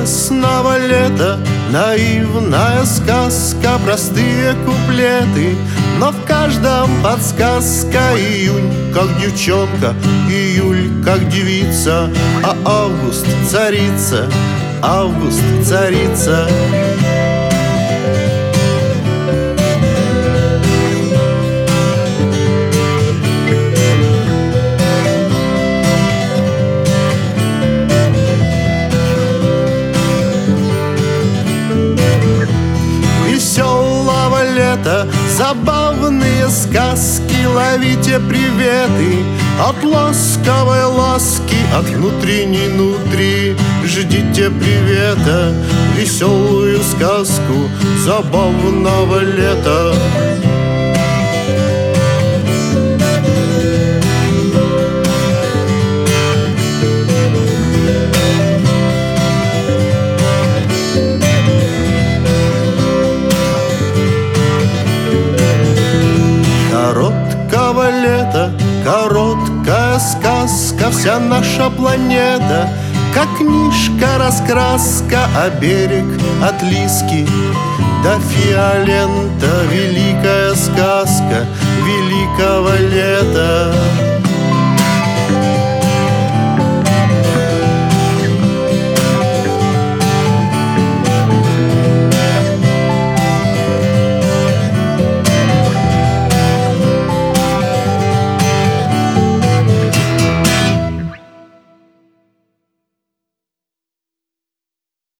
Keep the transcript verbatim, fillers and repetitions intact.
чудесного лета. Наивная сказка, простые куплеты, но в каждом подсказка. Июнь, как девчонка, июль, как девица, а август царица, август царица. Веселого лета забавные сказки, ловите приветы от ласковой ласки, от внутренней нутри. Ждите привета, веселую сказку забавного лета. Короткого лета, короткая сказка, вся наша планета как книжка-раскраска, а берег от Лиски до Фиолента. Великая сказка великого лета.